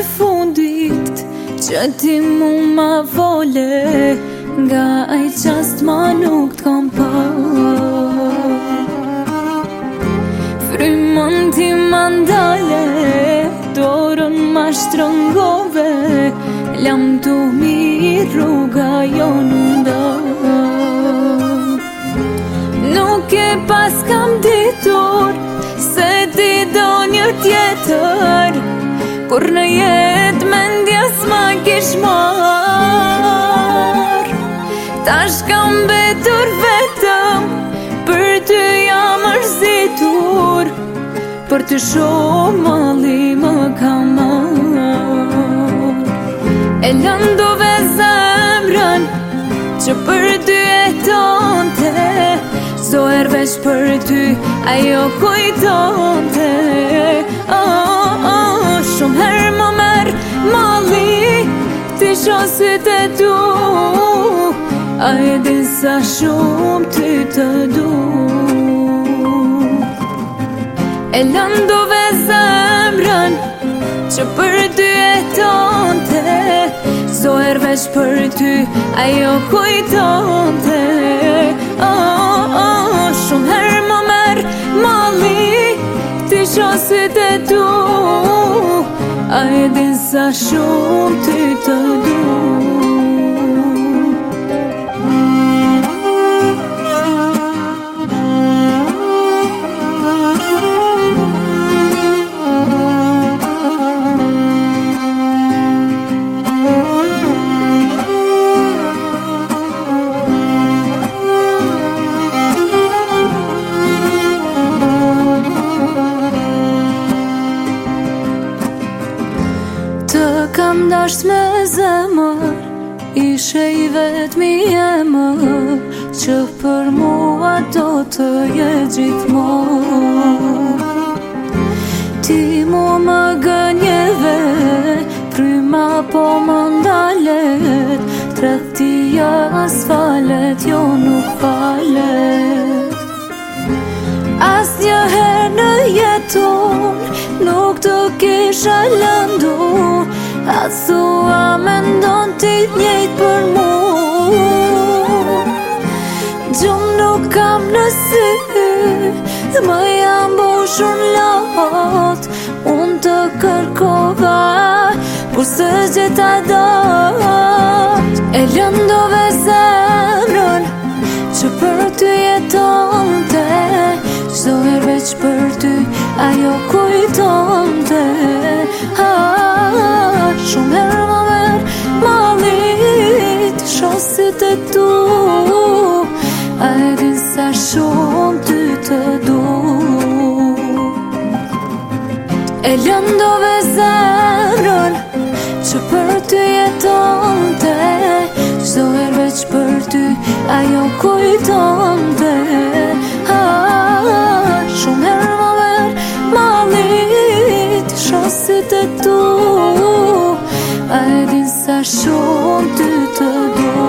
fundit që ti mu ma vole, nga ai qast ma nuk t'kom pa. Frymën ti ma ndale, dorën ma shtrëngove, lam tu mi rruga jo nda. Nuk e pas kam ditur se ti do një tjetër, kur në jetë mendja s'ma kish mar. Tash kam betur vetëm, për ty jam mërzitur, për ty shumë malli më ka marr. E lëndove zemrën që për ty e tonte, çdo herë veç për ty ajo kujtonte. Shumë herë më merr malli, ti shoh sytë e tu, a e din sa shumë ty të du. E lëndove zemrën që për ty e tonte, çdo herë veç për ty ajo kujtonte. Shumë herë më merr malli, ti shoh sytë e tu, a e din sa shumë ty të du. Kam dasht me zemër, ishe i vetmi emër, që për mua do të jetë gjithmonë. Ti mu më gënjeve, fryma po më ndalet, tregtia as falet, jo nuk falet. Asnjëherë në jetun nuk të kisha lëndur, atë thua mendon ti njëjtë për mu. Gjumë nuk kam në sy, më jam mbushur lot, unë të kërkova, por së gjeta dot. E lëndove zemrën që për ty jetonte, çdo herë veç për ty ajo kujtonte. Shumë herë më merr malli, ti shoh sytë e tu, a e din sa shumë ty të du. E lëndove zemrën që për ty jetonte, çdo herë veç për ty ajo kujtonte. Shumë herë më merr malli, ti shoh sytë e tu, a e din sa shumë ty të du.